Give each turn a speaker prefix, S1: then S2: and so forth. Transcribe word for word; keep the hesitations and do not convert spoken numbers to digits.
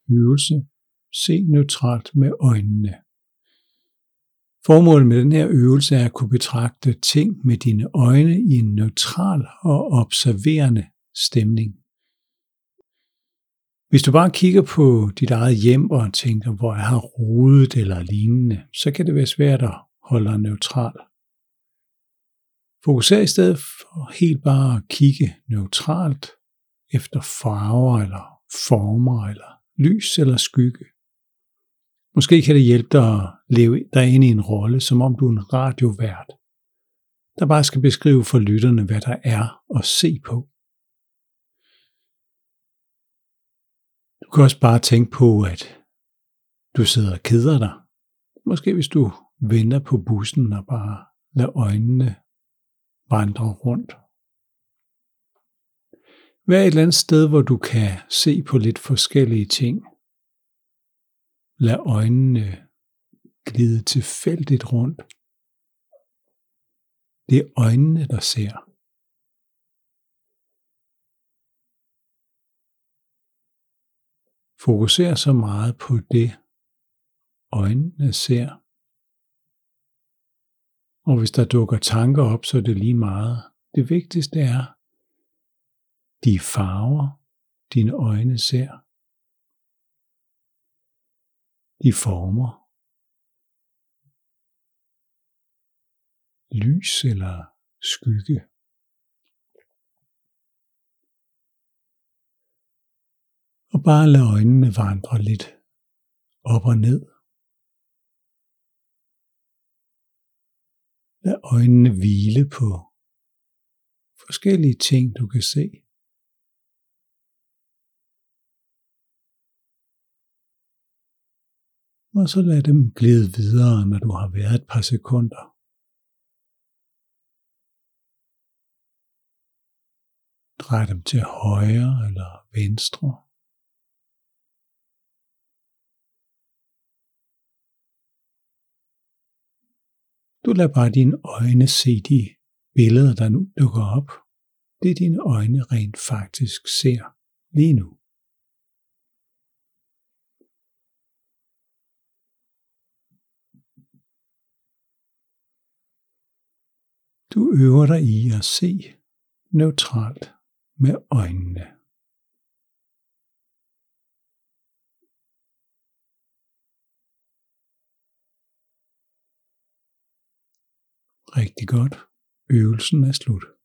S1: øvelse se neutralt med øjnene. Formålet med den her øvelse er at kunne betragte ting med dine øjne i en neutral og observerende stemning. Hvis du bare kigger på dit eget hjem og tænker, hvor jeg har rodet eller lignende, så kan det være svært at holde dig neutral. Fokuser i stedet for helt bare at kigge neutralt efter farver eller former eller lys eller skygge. Måske kan det hjælpe dig at leve dig ind i en rolle, som om du er en radiovært, der bare skal beskrive for lytterne, hvad der er at se på. Du kan også bare tænke på, at du sidder og keder dig. Måske hvis du venter på bussen og bare lader øjnene vandre rundt. Vær et eller andet sted, hvor du kan se på lidt forskellige ting. Lad øjnene glide tilfældigt rundt. Det er øjnene, der ser. Fokuser så meget på det, øjnene ser. Og hvis der dukker tanker op, så er det lige meget. Det vigtigste er de farver, dine øjne ser. De former. Lys eller skygge. Og bare lad øjnene vandre lidt op og ned. Lad øjnene hvile på forskellige ting, du kan se. Og så lad dem glide videre, når du har været et par sekunder. Drej dem til højre eller venstre. Du lader bare dine øjne se de billeder, der nu dukker op. Det dine øjne rent faktisk ser lige nu. Du øver dig i at se neutralt med øjnene. Rigtig godt. Øvelsen er slut.